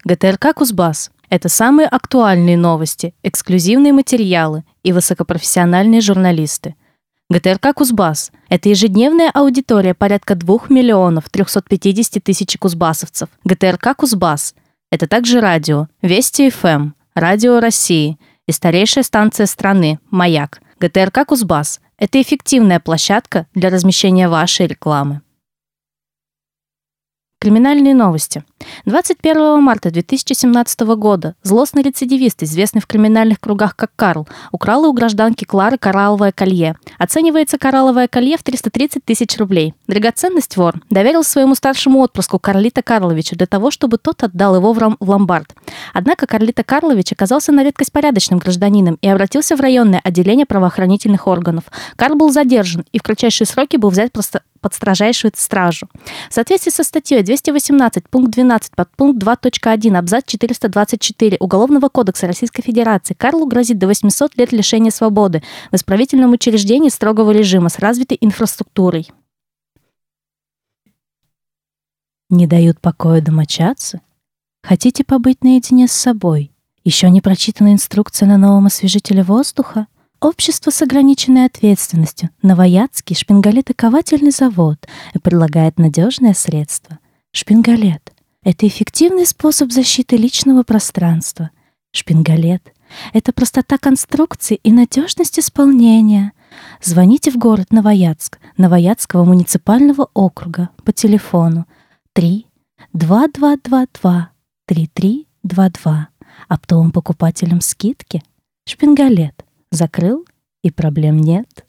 ГТРК «Кузбасс» — это самые актуальные новости, эксклюзивные материалы и высокопрофессиональные журналисты. ГТРК «Кузбасс» — это ежедневная аудитория порядка 2 миллионов 350 тысяч кузбассовцев. ГТРК «Кузбасс» — это также радио, Вести ФМ, Радио России и старейшая станция страны «Маяк». ГТРК «Кузбасс» — это эффективная площадка для размещения вашей рекламы. Криминальные новости. 21 марта 2017 года злостный рецидивист, известный в криминальных кругах как Карл, украл у гражданки Клары коралловое колье. Оценивается коралловое колье в 330 тысяч рублей. Драгоценность вор доверил своему старшему отпрыску Карлито Карловичу для того, чтобы тот отдал его в ломбард. Однако Карлито Карлович оказался на редкость порядочным гражданином и обратился в районное отделение правоохранительных органов. Карл был задержан и в кратчайшие сроки был взят под строжайшую стражу. В соответствии со статьей 218, пункт 12, подпункт 2.1, абзац 424 Уголовного кодекса Российской Федерации Карлу грозит до 800 лет лишения свободы в исправительном учреждении строгого режима с развитой инфраструктурой. Не дают покоя домочадцы? Хотите побыть наедине с собой? Еще не прочитана инструкция на новом освежителе воздуха? Общество с ограниченной ответственностью Новоядский шпингалетоковательный завод предлагает надежное средство. Шпингалет — это эффективный способ защиты личного пространства. Шпингалет — это простота конструкции и надежность исполнения. Звоните в город Новоядск, Новоядского муниципального округа по телефону 3-2222-3322. Оптовым покупателям скидки. Шпингалет. Закрыл, и проблем нет.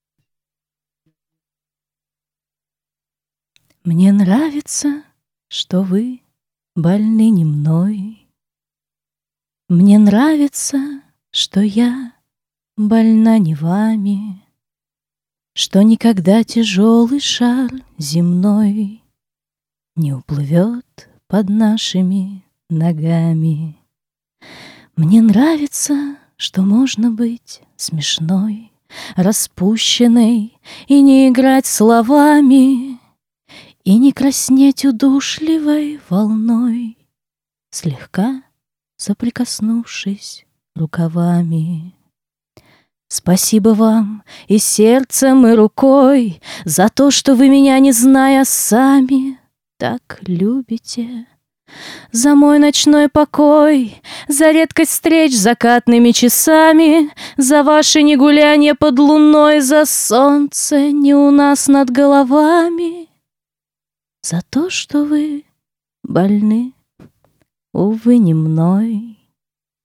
Мне нравится, что вы больны не мной. Мне нравится, что я больна не вами, что никогда тяжелый шар земной не уплывет под нашими ногами. Мне нравится, что можно быть смешной, распущенной и не играть словами, и не краснеть удушливой волной, слегка соприкоснувшись рукавами. Спасибо вам и сердцем, и рукой за то, что вы меня, не зная, сами так любите. За мой ночной покой, за редкость встреч с закатными часами, за ваши негулянья под луной, за солнце не у нас над головами, за то, что вы больны, увы, не мной,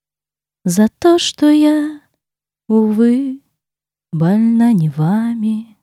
за то, что я, увы, больна не вами.